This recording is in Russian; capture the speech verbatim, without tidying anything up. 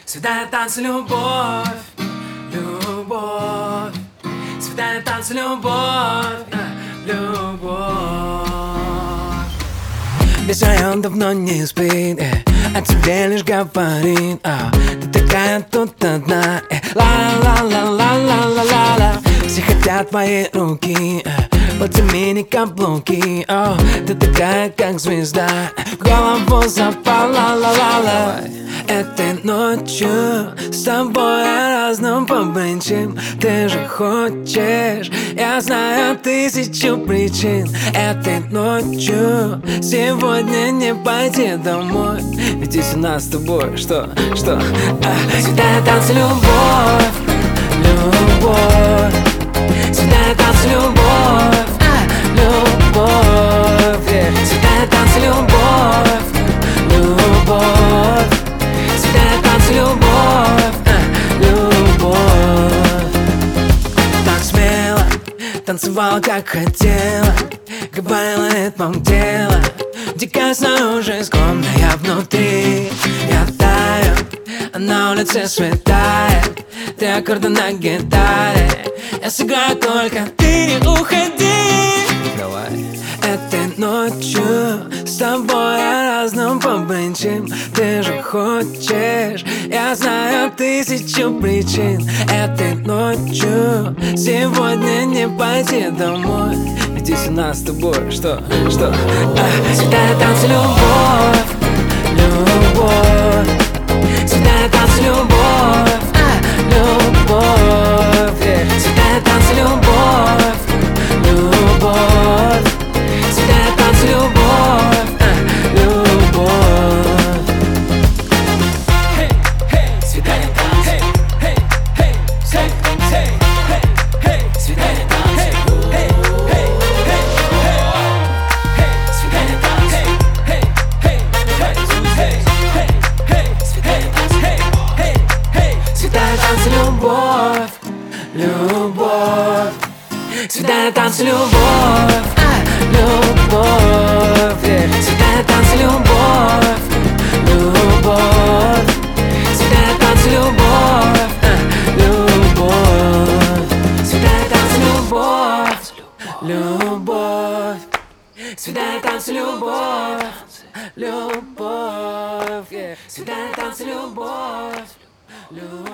Святая танцы, любовь, любовь. Святая танцы, любовь, любовь. Весь район давно не спит, э, о тебе лишь говорит, а ты такая тут одна, э, ла-ла-ла-ла-ла-ла-ла-ла. Все хотят твои руки, э, подними мини каблуки, о, ты такая как звезда, в голову запала, ла-ла-ла. Этой ночью с тобой разным побренчим. Ты же хочешь, я знаю тысячу причин. Этой ночью сегодня не пойти домой, ведь если у нас с тобой, что, что а, святая танцы, любовь, любовь. Святая танцы, любовь, а, любовь, yeah. Святая танцы, любовь, любовь. Святая танцы, любовь, а, любовь. Так смело танцевала, как хотела, говорила ритмом тела. Дикая снаружи, скромная внутри. Я таю, а на улице светает. Ты аккорды на гитаре, я сыграю только ты не уходи. Давай. Этой ночью с тобой разным побренчим. Ты же хочешь, я знаю тысячу причин. Этой ночью сегодня не пойти домой, ведь если у нас с тобой, что, что а, святая танцы, любовь, любовь. Святая танцы, любовь, а, любовь, yeah. Святая танцы, любовь, любовь. Святая танцы, любовь, а, любовь. Hey, hey, святая танцы, hey, hey, hey, hey, hey, hey, святая танцы, hey, hey, hey, hey, hey, святая танцы, hey, hey, hey, hey, hey, hey, святая танцы, hey, hey, hey, святая танцы, любовь, любовь. Святая танцы, любовь, а, любовь, yeah. Святая танцы, любовь, любовь. Святая танцы, любовь, а, любовь. Святая танцы, любовь, любовь. Святая танцы, любовь, любовь, yeah. Святая танцы, любовь, любовь.